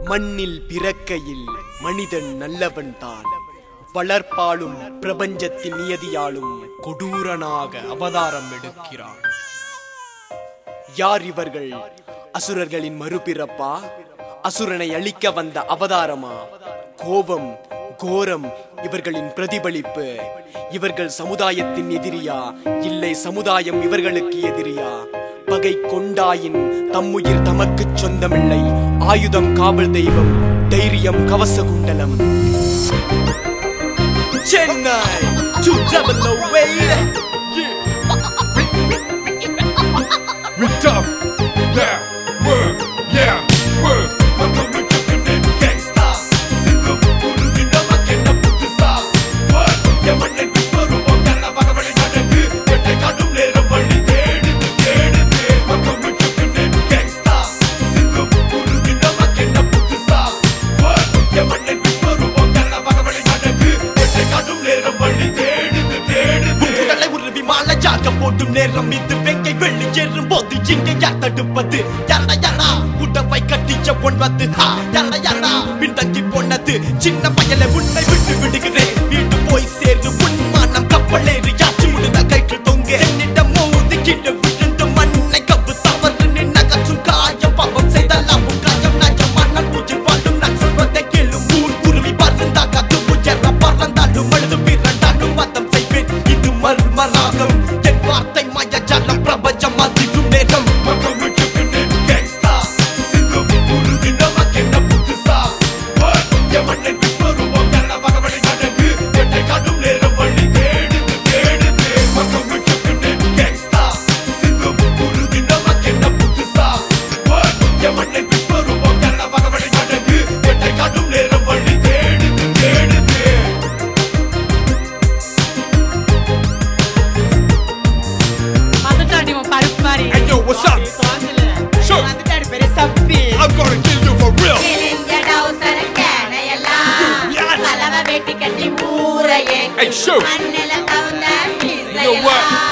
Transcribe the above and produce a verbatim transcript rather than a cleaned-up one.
மண்ணில் பிறக்கையில் மனிதன் நல்லவன் தான். வளர்ப்பாலும் பிரபஞ்சத்தின் நியதியாலும் கொடூரனாக அவதாரம் எடுக்கிறான். யார் இவர்கள்? அசுரர்களின் மறுபிறப்பா? அசுரனை அழிக்க வந்த அவதாரமா? கோபம் கோரம் இவர்களின் பிரதிபலிப்பு. இவர்கள் சமுதாயத்தின் எதிரியா, இல்லை சமுதாயம் இவர்களுக்கு எதிரியா? பகை கொண்டாயின் தம்முயிர் தமக்கு சொந்தமில்லை. ஆயுதம் காவல் தெய்வம், தைரியம் கவச குண்டலம். Chennai to double away. We tough, yeah, work, yeah, work. Welcome to Chicken Gangsta. Single Guru Dinama Kenda Putusa. Work, yeah, man, and Guru Bogana Bagavali Nadu. Get the Kadum Lera Bali Dead, Dead, Dead. Welcome to Chicken Gangsta. Single Guru Dinama Kenda Putusa. Work, yeah, man, and Guru Bogana Bagavali Nadu. Get the Kadum Lera Bali Dead, Dead, Dead. உங்களை ஒரு விமான ஜாக போட்டும் நேரம் இது வெங்கை வெள்ளி ஏறும் போது இங்க யார் தடுப்பது? யாரா யாரா உடவை கட்டிச்ச பொன்வது? யாரா யாரா பின்தங்கி போனது? சின்ன பயலை உன்னை விட்டு விடுகிறேன். வீட்டு போய் சேர்ந்து உன்மானம் கப்பலேறி யாச்சு முழுத கைட்டு தொங்க. என்னிடம் மோதி கீழே விழுந்து மண்ணை கவு தவறு நின்ன கச்சும் காயம். பாவம் செய்தலாம் காயம் நாயம். மன்னன் பூச்சி பாடும் நான் சொல்வதை கேளும். ஊர் குருவி பறந்தா காத்து உயர பறந்தாலும் அழுது பிறந்தாலும் மதம் செய்வேன். இது மர்மராகம் என் வார்த்தை மயஜாலம். பிரபஞ்சம் அதிரும் நேரம். Welcome to Chicken Gangsta. Single Guru Dinama Kenda Putusa. Work, yeah, man, and Guru Bogana Bagavali Nadu. Get the Kadum Lera Bali Dead, Dead, Dead. Welcome to Chicken Gangsta. Single Guru Dinama Kenda Putusa. Work, yeah, man, and Guru Bogana Bagavali Nadu. Get the Kadum Lera Bali Dead, Dead, Dead. வந்துட்டாடி உன் பருப்பு மாதிரி. Hey, yo, what's up? Sure. வந்துட்டாடி பெரிய சப்பி. I'm gonna kill you for real. Hey, sure. You know what?